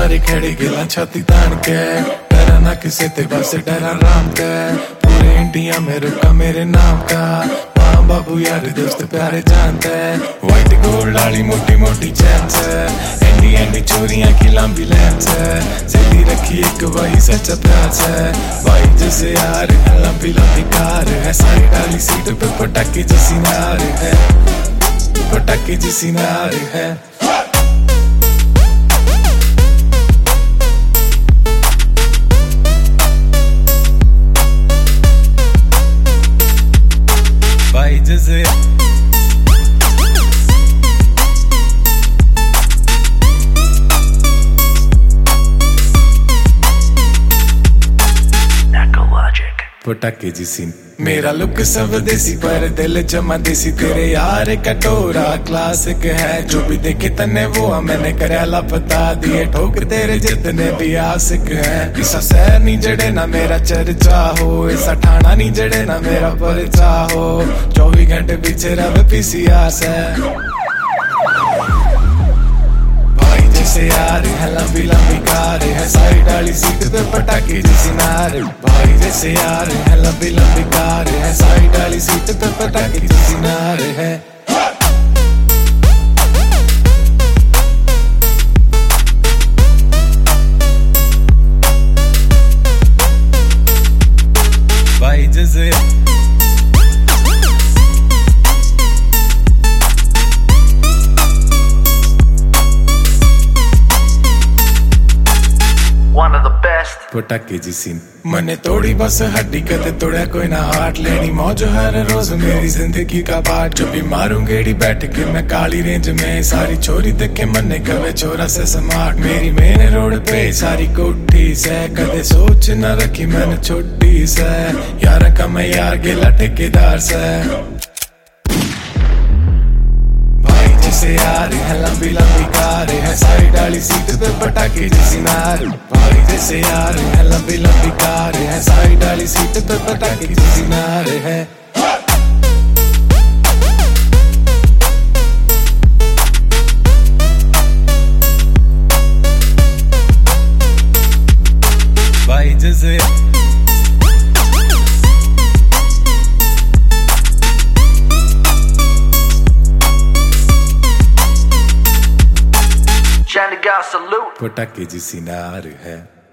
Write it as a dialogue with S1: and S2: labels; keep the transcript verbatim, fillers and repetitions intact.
S1: सारे खड़े गिला छाती तान के, डरा ना किसे ते बस डरा राम का, पूरे इंडिया में रुका मेरे नाम का, माँ बाबू यार दोस्त प्यारे जानते हैं, व्हाइट गोल्ड वाली मोटी मोटी चैन्स है, एंडी एंडी चोरियां की लंबी लेंस है, सीधी रखी एक वही सच्चा प्यार है, भाई जैसे यार लंबी लंबी कार है, साइड वाली सीट पे पटाखे जैसी नार है, पटाखे जैसी नार है। भाई जैसे पटाखे जिसी मेरा लुक सब देसी पर दिल जमा देसी, तेरे यार कटोरा क्लासिक है, जो भी देखे तने वो मैंने करेला बता दिए, ठोक तेरे जितने भी आशिक है, इसा शहर नहीं जड़े ना मेरा चर्चा हो, ऐसा ठाना नहीं जड़े ना मेरा परिचा हो, चौबीस घंटे पीछे रवे पीसीआर से, जैसे यार है लंबी लंबी कार है, साइड वाली सीट पे पटाखे जैसी नार, भाई जैसे यार है लंबी लंबी कार है, साइड वाली सीट पे पटाखे जैसी नार है। भाई जैसे पटाखे जिसी मने तोड़ी बस हड्डी कदे तोड़ा कोई ना हार्ट, लेनी मौज हर रोज मेरी जिंदगी का पार्ट, जो भी मारूं गेड़ी बैठ के मैं काली रेंज में, सारी छोरी देखे मने कवे छोरा से स्मार्ट, मेरी मेन रोड पे सारी कोठी से, कदे सोच न रखी मैंने छोटी से, यार का मैं यार गेला ठेकेदार से, जैसे यार है लंबी लंबी कार है, साइड वाली सीट पे पटाखे जैसी नार, भाई जैसे यार है लंबी लंबी कार है, साइड वाली सीट पे पटाखे जैसी नार है। भाई जैसे पटाखे जिसी नार है।